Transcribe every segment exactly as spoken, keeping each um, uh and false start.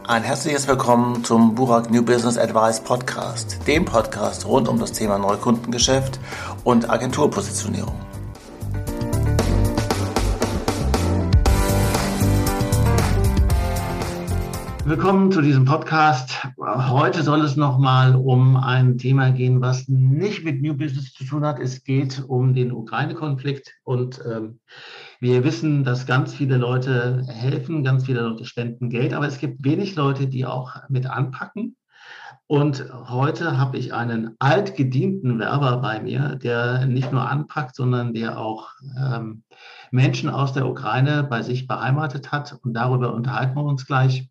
Ein herzliches Willkommen zum Burak New Business Advice Podcast, dem Podcast rund um das Thema Neukundengeschäft und Agenturpositionierung. Willkommen zu diesem Podcast. Heute soll es nochmal um ein Thema gehen, was nicht mit New Business zu tun hat. Es geht um den Ukraine-Konflikt und ähm, wir wissen, dass ganz viele Leute helfen, ganz viele Leute spenden Geld, aber es gibt wenig Leute, die auch mit anpacken. Und heute habe ich einen altgedienten Werber bei mir, der nicht nur anpackt, sondern der auch ähm, Menschen aus der Ukraine bei sich beheimatet hat. Und darüber unterhalten wir uns gleich.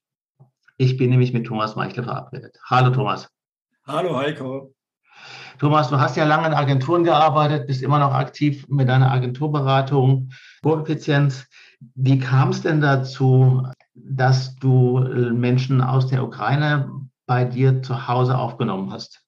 Ich bin nämlich mit Thomas Meichler verabredet. Hallo Thomas. Hallo Heiko. Thomas, du hast ja lange in Agenturen gearbeitet, bist immer noch aktiv mit deiner Agenturberatung, Koeffizienz. Wie kam es denn dazu, dass du Menschen aus der Ukraine bei dir zu Hause aufgenommen hast?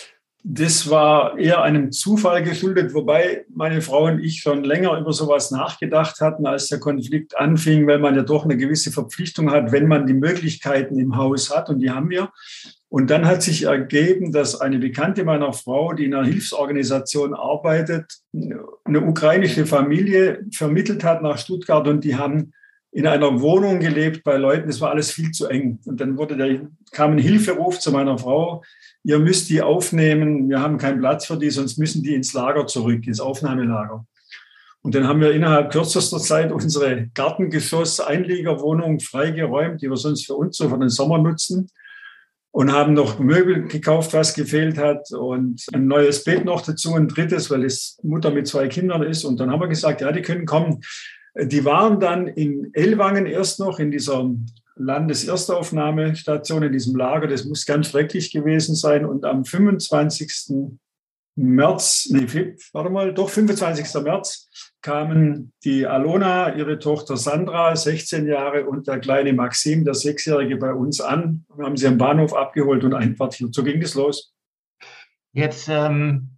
Das war eher einem Zufall geschuldet, wobei meine Frau und ich schon länger über sowas nachgedacht hatten, als der Konflikt anfing, weil man ja doch eine gewisse Verpflichtung hat, wenn man die Möglichkeiten im Haus hat, und die haben wir. Und dann hat sich ergeben, dass eine Bekannte meiner Frau, die in einer Hilfsorganisation arbeitet, eine ukrainische Familie vermittelt hat nach Stuttgart, und die haben in einer Wohnung gelebt bei Leuten, das war alles viel zu eng. Und dann wurde der, kam ein Hilferuf zu meiner Frau: Ihr müsst die aufnehmen, wir haben keinen Platz für die, sonst müssen die ins Lager zurück, ins Aufnahmelager. Und dann haben wir innerhalb kürzester Zeit unsere Gartengeschoss-Einliegerwohnung freigeräumt, die wir sonst für uns so für den Sommer nutzen, und haben noch Möbel gekauft, was gefehlt hat, und ein neues Bett noch dazu, ein drittes, weil es Mutter mit zwei Kindern ist. Und dann haben wir gesagt, ja, die können kommen. Die waren dann in Ellwangen erst noch in dieser Landeserstaufnahmestation, in diesem Lager. Das muss ganz schrecklich gewesen sein. Und am fünfundzwanzigsten März, nee, warte mal, doch fünfundzwanzigsten März kamen die Alona, ihre Tochter Sandra, sechzehn Jahre, und der kleine Maxim, der Sechsjährige, bei uns an. Wir haben sie am Bahnhof abgeholt und einquartiert. So ging es los. Jetzt ähm,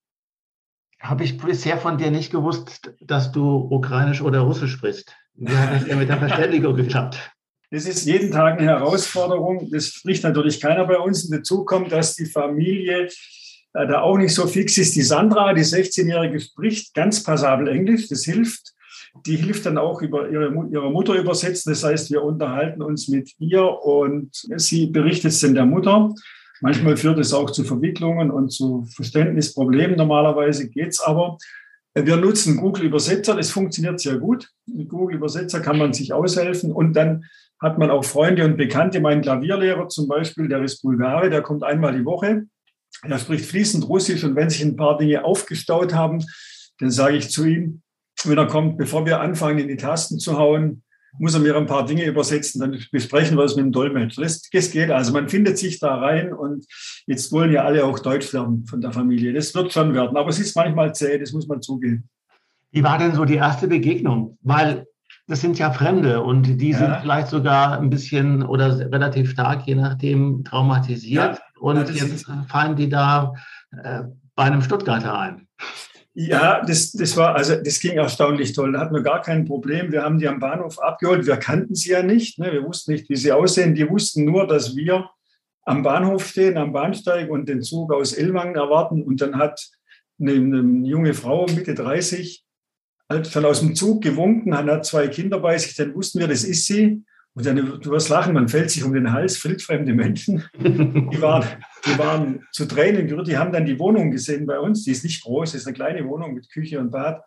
habe ich bisher von dir nicht gewusst, dass du Ukrainisch oder Russisch sprichst. Wie hat das denn mit der Verständigung geklappt? Das ist jeden Tag eine Herausforderung. Das spricht natürlich keiner bei uns. Und dazu kommt, dass die Familie äh, da auch nicht so fix ist. Die Sandra, die sechzehnjährige, spricht ganz passabel Englisch. Das hilft. Die hilft dann auch über ihre, ihre Mutter übersetzen. Das heißt, wir unterhalten uns mit ihr und sie berichtet es dann der Mutter. Manchmal führt es auch zu Verwicklungen und zu Verständnisproblemen. Normalerweise geht es aber. Wir nutzen Google Übersetzer. Das funktioniert sehr gut. Mit Google Übersetzer kann man sich aushelfen. Und dann hat man auch Freunde und Bekannte. Mein Klavierlehrer zum Beispiel, der ist Bulgare, der kommt einmal die Woche. Er spricht fließend Russisch, und wenn sich ein paar Dinge aufgestaut haben, dann sage ich zu ihm, wenn er kommt, bevor wir anfangen, in die Tasten zu hauen, muss er mir ein paar Dinge übersetzen, dann besprechen wir es mit dem Dolmetscher. Das, das geht also, man findet sich da rein, und jetzt wollen ja alle auch Deutsch lernen von der Familie. Das wird schon werden, aber es ist manchmal zäh, das muss man zugeben. Wie war denn so die erste Begegnung? Weil das sind ja Fremde, und die sind ja vielleicht sogar ein bisschen oder relativ stark, je nachdem, traumatisiert. Ja, und ja, jetzt fallen die da äh, bei einem Stuttgarter ein. Ja, das, das war, also das ging erstaunlich toll. Da hatten wir gar kein Problem. Wir haben die am Bahnhof abgeholt. Wir kannten sie ja nicht. Ne? Wir wussten nicht, wie sie aussehen. Die wussten nur, dass wir am Bahnhof stehen, am Bahnsteig, und den Zug aus Ellwangen erwarten. Und dann hat eine, eine junge Frau, Mitte dreißig, halt schon aus dem Zug gewunken, hat zwei Kinder bei sich. Dann wussten wir, das ist sie. Und dann, du wirst lachen, man fällt sich um den Hals, wildfremde Menschen. Die waren, die waren zu Tränen gerührt, die haben dann die Wohnung gesehen bei uns. Die ist nicht groß, das ist eine kleine Wohnung mit Küche und Bad.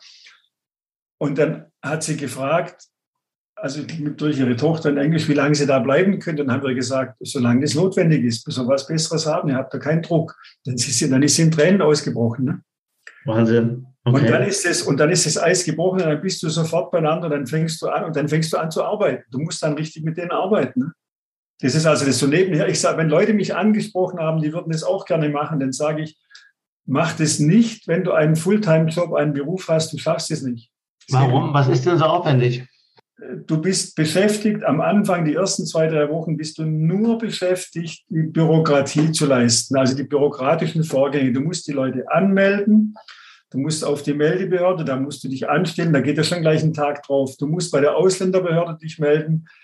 Und dann hat sie gefragt, also durch ihre Tochter in Englisch, wie lange sie da bleiben können. Dann haben wir gesagt, solange das notwendig ist, bis wir was Besseres haben, ihr habt da keinen Druck. Dann ist sie, dann ist sie in Tränen ausgebrochen. Ne? Wahnsinn. Okay. Und dann ist es, und dann ist das Eis gebrochen, und dann bist du sofort beieinander, dann fängst du an und dann fängst du an zu arbeiten. Du musst dann richtig mit denen arbeiten. Ne? Das ist also das so nebenher. Ich sage, wenn Leute mich angesprochen haben, die würden das auch gerne machen, dann sage ich, mach das nicht, wenn du einen Fulltime-Job, einen Beruf hast, du schaffst es nicht. Das Warum? Was ist denn so aufwendig? Du bist beschäftigt, am Anfang, die ersten zwei, drei Wochen, bist du nur beschäftigt, die Bürokratie zu leisten, also die bürokratischen Vorgänge. Du musst die Leute anmelden. Du musst auf die Meldebehörde, da musst du dich anstellen, da geht ja schon gleich ein Tag drauf. Du musst bei der Ausländerbehörde dich melden.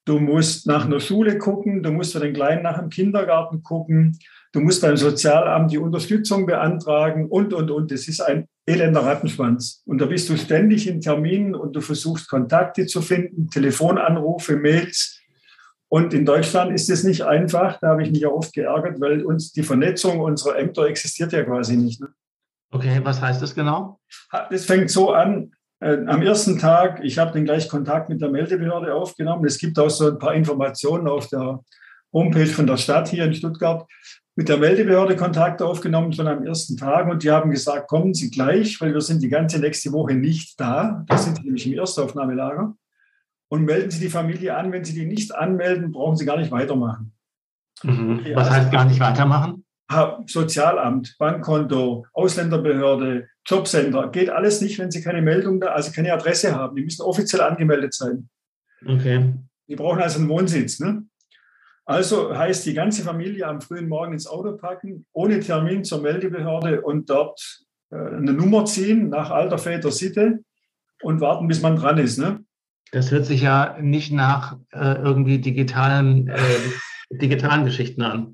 du musst nach einer Schule gucken, du musst für den Kleinen nach dem Kindergarten gucken, du musst beim Sozialamt die Unterstützung beantragen und, und, und. Das ist ein elender Rattenschwanz. Und da bist du ständig in Terminen und du versuchst Kontakte zu finden, Telefonanrufe, Mails. Und in Deutschland ist es nicht einfach. Da habe ich mich ja oft geärgert, weil uns die Vernetzung unserer Ämter existiert ja quasi nicht. Ne? Okay, was heißt das genau? Das fängt so an. Äh, am ersten Tag, ich habe dann gleich Kontakt mit der Meldebehörde aufgenommen. Es gibt auch so ein paar Informationen auf der Homepage von der Stadt hier in Stuttgart. Mit der Meldebehörde Kontakt aufgenommen schon am ersten Tag und die haben gesagt, kommen Sie gleich, weil wir sind die ganze nächste Woche nicht da. Da sind Sie nämlich im Erstaufnahmelager. Und melden Sie die Familie an. Wenn Sie die nicht anmelden, brauchen Sie gar nicht weitermachen. Mhm. Was heißt gar nicht weitermachen? Sozialamt, Bankkonto, Ausländerbehörde, Jobcenter, geht alles nicht, wenn Sie keine Meldung da, also keine Adresse haben. Die müssen offiziell angemeldet sein. Okay. Die brauchen also einen Wohnsitz. Ne? Also heißt die ganze Familie am frühen Morgen ins Auto packen, ohne Termin zur Meldebehörde und dort äh, eine Nummer ziehen, nach alter Väter Sitte und warten, bis man dran ist. Ne? Das hört sich ja nicht nach äh, irgendwie digitalen, äh, digitalen Geschichten an.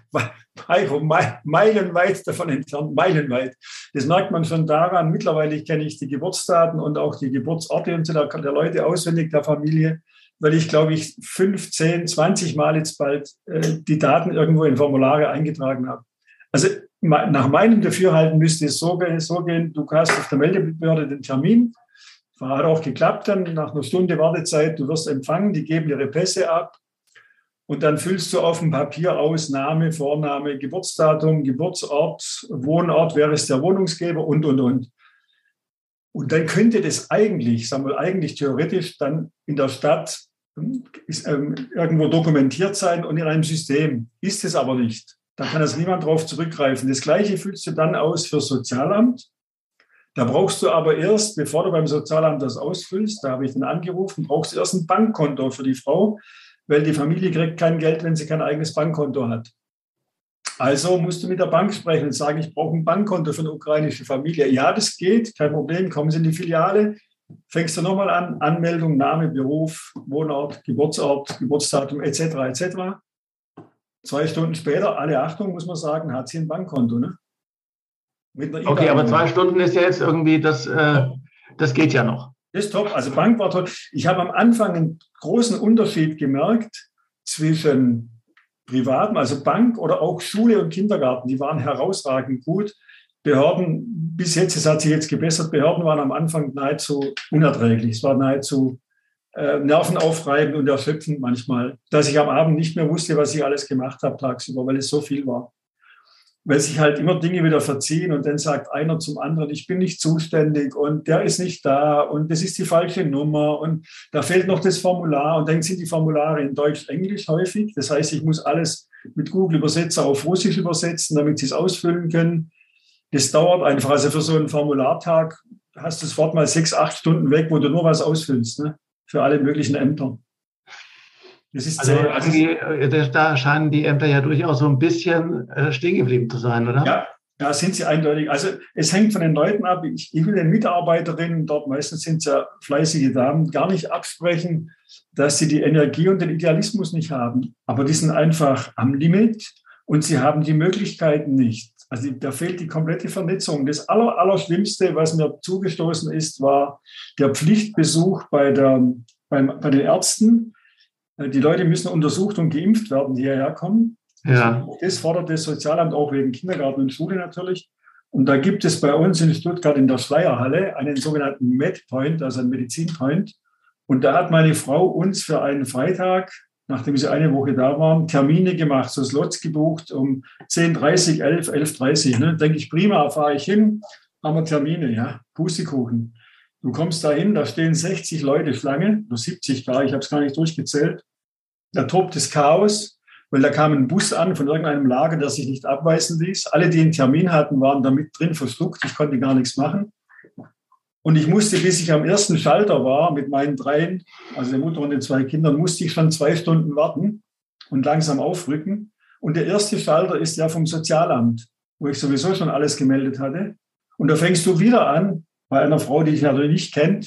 Meilenweit davon entfernt, meilenweit. Das merkt man schon daran. Mittlerweile kenne ich die Geburtsdaten und auch die Geburtsorte und so der, der Leute auswendig, der Familie, weil ich, glaube ich, fünfzehn, zwanzig Mal jetzt bald äh, die Daten irgendwo in Formulare eingetragen habe. Also nach meinem Dafürhalten müsste es so, so gehen, du hast auf der Meldebehörde den Termin, hat auch geklappt dann, nach einer Stunde Wartezeit, du wirst empfangen, die geben ihre Pässe ab. Und dann füllst du auf dem Papier aus Name, Vorname, Geburtsdatum, Geburtsort, Wohnort, wer ist der Wohnungsgeber und, und, und. Und dann könnte das eigentlich, sagen wir eigentlich theoretisch, dann in der Stadt ist, ähm, irgendwo dokumentiert sein und in einem System. Ist es aber nicht. Da kann jetzt niemand drauf zurückgreifen. Das Gleiche füllst du dann aus für Sozialamt. Da brauchst du aber erst, bevor du beim Sozialamt das ausfüllst, da habe ich dann angerufen, brauchst du erst ein Bankkonto für die Frau, weil die Familie kriegt kein Geld, wenn sie kein eigenes Bankkonto hat. Also musst du mit der Bank sprechen und sagen, ich brauche ein Bankkonto für eine ukrainische Familie. Ja, das geht, kein Problem, kommen Sie in die Filiale, fängst du nochmal an, Anmeldung, Name, Beruf, Wohnort, Geburtsort, Geburtsdatum et cetera et cetera. Zwei Stunden später, alle Achtung, muss man sagen, hat sie ein Bankkonto. Ne? Mit einer okay, aber zwei Stunden ist ja jetzt irgendwie, das, äh, das geht ja noch. Das ist top. Also Bank war toll. Ich habe am Anfang einen großen Unterschied gemerkt zwischen Privaten, also Bank oder auch Schule und Kindergarten. Die waren herausragend gut. Behörden, bis jetzt, es hat sich jetzt gebessert, Behörden waren am Anfang nahezu unerträglich. Es war nahezu äh, nervenaufreibend und erschöpfend manchmal, dass ich am Abend nicht mehr wusste, was ich alles gemacht habe tagsüber, weil es so viel war. Weil sich halt immer Dinge wieder verziehen und dann sagt einer zum anderen, ich bin nicht zuständig und der ist nicht da und das ist die falsche Nummer und da fehlt noch das Formular und dann sind die Formulare in Deutsch-Englisch häufig. Das heißt, ich muss alles mit Google-Übersetzer auf Russisch übersetzen, damit sie es ausfüllen können. Das dauert einfach. Also für so einen Formulartag hast du sofort mal sechs, acht Stunden weg, wo du nur was ausfüllst, ne? Für alle möglichen Ämter. Das ist also sehr, also die, da scheinen die Ämter ja durchaus so ein bisschen äh, stehen geblieben zu sein, oder? Ja, ja, sind sie eindeutig. Also es hängt von den Leuten ab. Ich, ich will den Mitarbeiterinnen, dort meistens sind es ja fleißige Damen, gar nicht absprechen, dass sie die Energie und den Idealismus nicht haben. Aber die sind einfach am Limit und sie haben die Möglichkeiten nicht. Also da fehlt die komplette Vernetzung. Das Aller, Allerschlimmste, was mir zugestoßen ist, war der Pflichtbesuch bei, der, beim, bei den Ärzten. Die Leute müssen untersucht und geimpft werden, die hierher kommen. Ja. Das fordert das Sozialamt auch wegen Kindergarten und Schule natürlich. Und da gibt es bei uns in Stuttgart in der Schleierhalle einen sogenannten MedPoint, also einen Medizinpoint. Und da hat meine Frau uns für einen Freitag, nachdem sie eine Woche da waren, Termine gemacht, so Slots gebucht um zehn Uhr dreißig, elf, elf Uhr dreißig. Ne? Denke ich, prima, fahre ich hin, haben wir Termine, ja, Pustekuchen. Du kommst da hin, da stehen sechzig Leute Schlange, nur siebzig klar, ich habe es gar nicht durchgezählt. Da tobt das Chaos, weil da kam ein Bus an von irgendeinem Lager, der sich nicht abweisen ließ. Alle, die einen Termin hatten, waren da mit drin verschluckt. Ich konnte gar nichts machen. Und ich musste, bis ich am ersten Schalter war, mit meinen dreien, also der Mutter und den zwei Kindern, musste ich schon zwei Stunden warten und langsam aufrücken. Und der erste Schalter ist der vom Sozialamt, wo ich sowieso schon alles gemeldet hatte. Und da fängst du wieder an, bei einer Frau, die dich natürlich nicht kennt,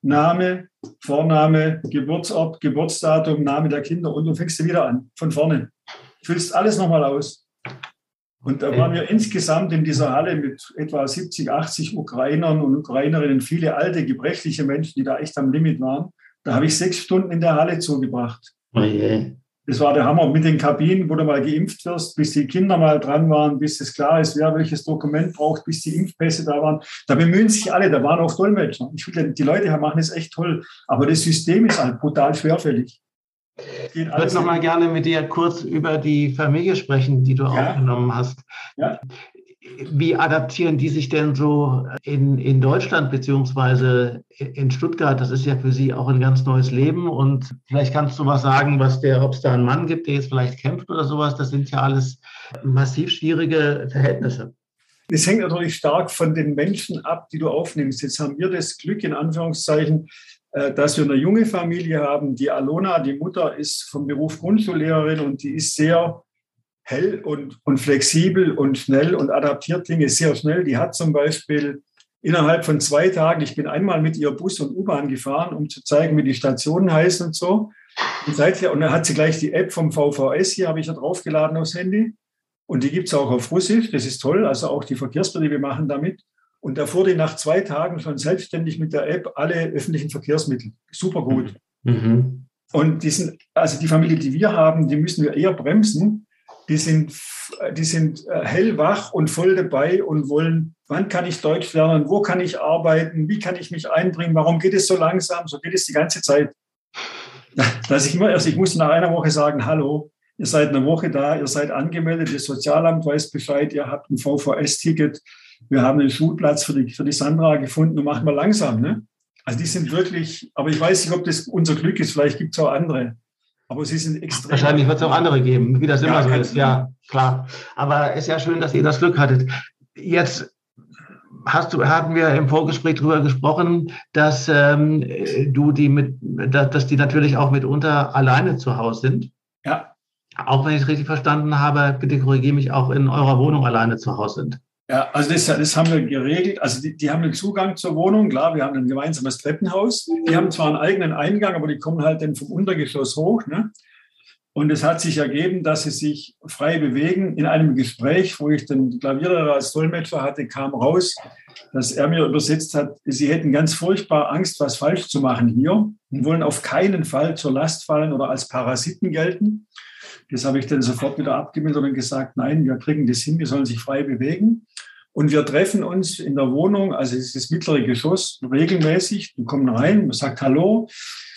Name, Vorname, Geburtsort, Geburtsdatum, Name der Kinder und du fängst wieder an, von vorne. Füllst alles nochmal aus. Und da waren wir insgesamt in dieser Halle mit etwa siebzig, achtzig Ukrainern und Ukrainerinnen, viele alte, gebrechliche Menschen, die da echt am Limit waren. Da habe ich sechs Stunden in der Halle zugebracht. Oh je. Das war der Hammer mit den Kabinen, wo du mal geimpft wirst, bis die Kinder mal dran waren, bis es klar ist, wer welches Dokument braucht, bis die Impfpässe da waren. Da bemühen sich alle, da waren auch Dolmetscher. Ich finde, die Leute machen es echt toll, aber das System ist halt brutal schwerfällig. Ich würde noch mal gerne mit dir kurz über die Familie sprechen, die du ja. aufgenommen hast. Ja. Wie adaptieren die sich denn so in, in Deutschland beziehungsweise in Stuttgart? Das ist ja für sie auch ein ganz neues Leben. Und vielleicht kannst du was sagen, was der, ob es da einen Mann gibt, der jetzt vielleicht kämpft oder sowas. Das sind ja alles massiv schwierige Verhältnisse. Das hängt natürlich stark von den Menschen ab, die du aufnimmst. Jetzt haben wir das Glück, in Anführungszeichen, dass wir eine junge Familie haben. Die Alona, die Mutter, ist vom Beruf Grundschullehrerin und die ist sehr hell und, und flexibel und schnell und adaptiert Dinge sehr schnell. Die hat zum Beispiel innerhalb von zwei Tagen, ich bin einmal mit ihr Bus und U-Bahn gefahren, um zu zeigen, wie die Stationen heißen und so. Und, seither, und dann hat sie gleich die App vom V V S, hier habe ich ja draufgeladen aufs Handy. Und die gibt es auch auf Russisch, das ist toll, also auch die Verkehrsbetriebe machen damit. Und da fuhr die nach zwei Tagen schon selbstständig mit der App alle öffentlichen Verkehrsmittel. Super gut. Mhm. Und die sind, also die Familie, die wir haben, die müssen wir eher bremsen. Die sind, die sind hellwach und voll dabei und wollen, wann kann ich Deutsch lernen, wo kann ich arbeiten, wie kann ich mich einbringen, warum geht es so langsam, so geht es die ganze Zeit. Dass ich immer erst, ich musste nach einer Woche sagen, hallo, ihr seid eine Woche da, ihr seid angemeldet, das Sozialamt weiß Bescheid, ihr habt ein V V S-Ticket, wir haben einen Schulplatz für die, für die Sandra gefunden und machen wir langsam. Ne? Also die sind wirklich, aber ich weiß nicht, ob das unser Glück ist, vielleicht gibt es auch andere. Aber sie sind extrem. Wahrscheinlich wird es auch andere geben, wie das immer ja, so ist. Ja, klar. Aber es ist ja schön, dass ihr das Glück hattet. Jetzt hast du, hatten wir im Vorgespräch darüber gesprochen, dass ähm, du die mit, dass die natürlich auch mitunter alleine zu Hause sind. Ja. Auch wenn ich es richtig verstanden habe, bitte korrigiere mich, auch in eurer Wohnung alleine zu Hause sind. Ja, also das, das haben wir geregelt. Also die, die haben einen Zugang zur Wohnung. Klar, wir haben ein gemeinsames Treppenhaus. Die haben zwar einen eigenen Eingang, aber die kommen halt dann vom Untergeschoss hoch. Ne? Und es hat sich ergeben, dass sie sich frei bewegen. In einem Gespräch, wo ich den Klavierlehrer als Dolmetscher hatte, kam raus, dass er mir übersetzt hat, sie hätten ganz furchtbar Angst, was falsch zu machen hier und wollen auf keinen Fall zur Last fallen oder als Parasiten gelten. Das habe ich dann sofort wieder abgemildert und gesagt, nein, wir kriegen das hin, wir sollen sich frei bewegen. Und wir treffen uns in der Wohnung, also es ist das mittlere Geschoss, regelmäßig. Die kommen rein, man sagt Hallo.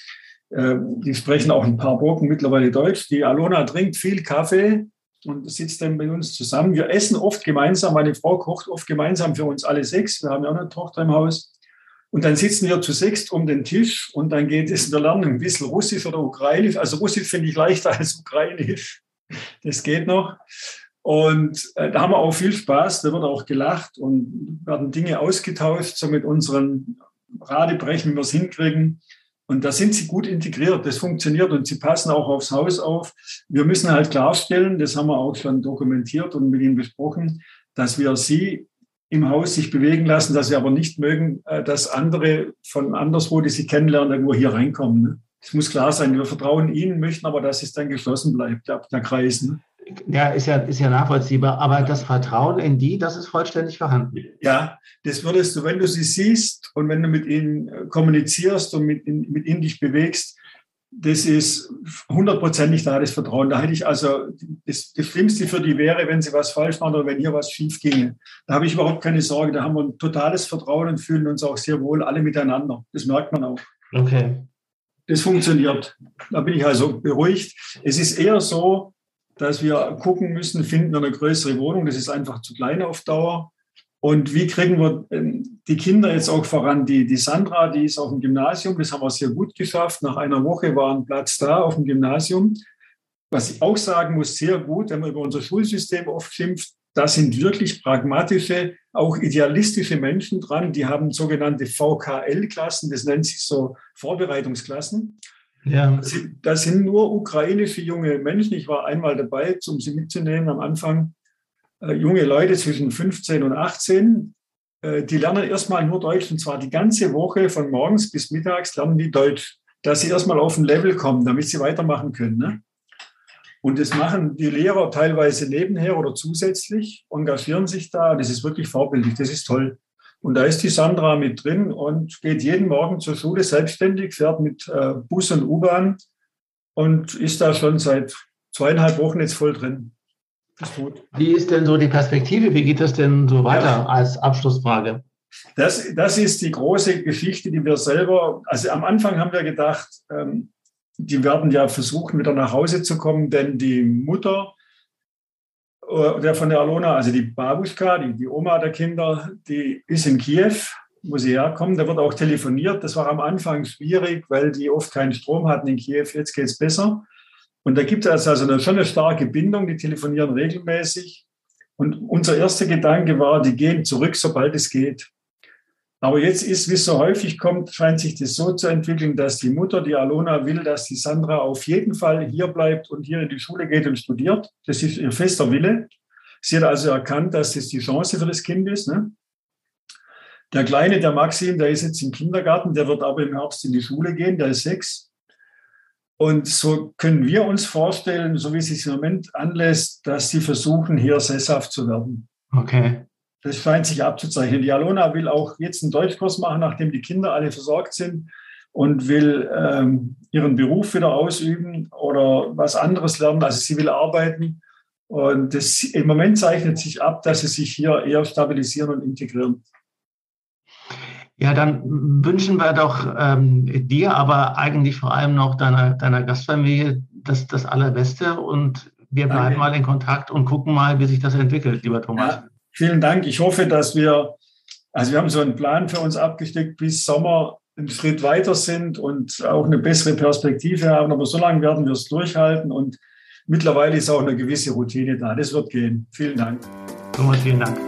Die sprechen auch ein paar Brocken mittlerweile Deutsch. Die Alona trinkt viel Kaffee und sitzt dann bei uns zusammen. Wir essen oft gemeinsam, meine Frau kocht oft gemeinsam für uns alle sechs. Wir haben ja auch eine Tochter im Haus. Und dann sitzen wir zu sechst um den Tisch und dann geht es, wir lernen ein bisschen Russisch oder Ukrainisch. Also Russisch finde ich leichter als Ukrainisch. Das geht noch. Und äh, da haben wir auch viel Spaß, da wird auch gelacht und werden Dinge ausgetauscht, so mit unseren Radebrechen, wie wir es hinkriegen. Und da sind sie gut integriert, das funktioniert und sie passen auch aufs Haus auf. Wir müssen halt klarstellen, das haben wir auch schon dokumentiert und mit ihnen besprochen, dass wir sie im Haus sich bewegen lassen, dass wir aber nicht mögen, äh, dass andere von anderswo, die sie kennenlernen, irgendwo hier reinkommen. Ne? Das muss klar sein, wir vertrauen ihnen, möchten aber, dass es dann geschlossen bleibt, der, der Kreis. Ne? Ja, ist ja, ist ja nachvollziehbar, aber das Vertrauen in die, das ist vollständig vorhanden. Ja, das würdest du, wenn du sie siehst und wenn du mit ihnen kommunizierst und mit, in, mit ihnen dich bewegst, das ist hundertprozentig da, das Vertrauen. Da hätte ich also, das, das Schlimmste für die wäre, wenn sie was falsch machen oder wenn hier was schief ginge. Da habe ich überhaupt keine Sorge, da haben wir ein totales Vertrauen und fühlen uns auch sehr wohl alle miteinander. Das merkt man auch. Okay. Das funktioniert. Da bin ich also beruhigt. Es ist eher so, dass wir gucken müssen, finden wir eine größere Wohnung. Das ist einfach zu klein auf Dauer. Und wie kriegen wir die Kinder jetzt auch voran? Die, die Sandra, die ist auf dem Gymnasium. Das haben wir sehr gut geschafft. Nach einer Woche war ein Platz da auf dem Gymnasium. Was ich auch sagen muss, sehr gut, wenn man über unser Schulsystem oft schimpft, da sind wirklich pragmatische, auch idealistische Menschen dran. Die haben sogenannte V K L-Klassen, das nennt sich so Vorbereitungsklassen. Ja. Das sind nur ukrainische junge Menschen. Ich war einmal dabei, um sie mitzunehmen am Anfang. Äh, junge Leute zwischen fünfzehn und achtzehn. die lernen erstmal nur Deutsch, und zwar die ganze Woche von morgens bis mittags lernen die Deutsch, dass sie erstmal auf ein Level kommen, damit sie weitermachen können. Ne? Und das machen die Lehrer teilweise nebenher oder zusätzlich, engagieren sich da. Das ist wirklich vorbildlich, das ist toll. Und da ist die Sandra mit drin und geht jeden Morgen zur Schule selbstständig, fährt mit äh, Bus und U-Bahn und ist da schon seit zweieinhalb Wochen jetzt voll drin. Ist gut. Wie ist denn so die Perspektive? Wie geht das denn so weiter ja. als Abschlussfrage? Das, das ist die große Geschichte, die wir selber, also am Anfang haben wir gedacht, ähm, die werden ja versuchen, wieder nach Hause zu kommen, denn die Mutter äh, der von der Alona, also die Babuschka, die, die Oma der Kinder, die ist in Kiew, muss sie herkommen. Da wird auch telefoniert. Das war am Anfang schwierig, weil die oft keinen Strom hatten in Kiew. Jetzt geht es besser. Und da gibt es also eine, schon eine starke Bindung. Die telefonieren regelmäßig. Und unser erster Gedanke war, die gehen zurück, sobald es geht. Aber jetzt ist, wie es so häufig kommt, scheint sich das so zu entwickeln, dass die Mutter, die Alona, will, dass die Sandra auf jeden Fall hier bleibt und hier in die Schule geht und studiert. Das ist ihr fester Wille. Sie hat also erkannt, dass das die Chance für das Kind ist. Ne? Der Kleine, der Maxim, der ist jetzt im Kindergarten, der wird aber im Herbst in die Schule gehen, der ist sechs. Und so können wir uns vorstellen, so wie es sich im Moment anlässt, dass sie versuchen, hier sesshaft zu werden. Okay. Das scheint sich abzuzeichnen. Die Alona will auch jetzt einen Deutschkurs machen, nachdem die Kinder alle versorgt sind, und will ähm, ihren Beruf wieder ausüben oder was anderes lernen. Also sie will arbeiten. Und das, im Moment zeichnet sich ab, dass sie sich hier eher stabilisieren und integrieren. Ja, dann wünschen wir doch ähm, dir, aber eigentlich vor allem noch deiner, deiner Gastfamilie das, das Allerbeste. Und wir bleiben Danke. mal in Kontakt und gucken mal, wie sich das entwickelt, lieber Thomas. Ja. Vielen Dank. Ich hoffe, dass wir, also wir haben so einen Plan für uns abgesteckt, bis Sommer einen Schritt weiter sind und auch eine bessere Perspektive haben. Aber so lange werden wir es durchhalten und mittlerweile ist auch eine gewisse Routine da. Das wird gehen. Vielen Dank. Thomas, vielen Dank.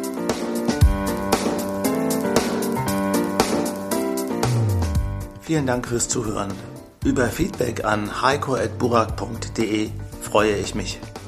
Vielen Dank fürs Zuhören. Über Feedback an heiko at burak punkt de freue ich mich.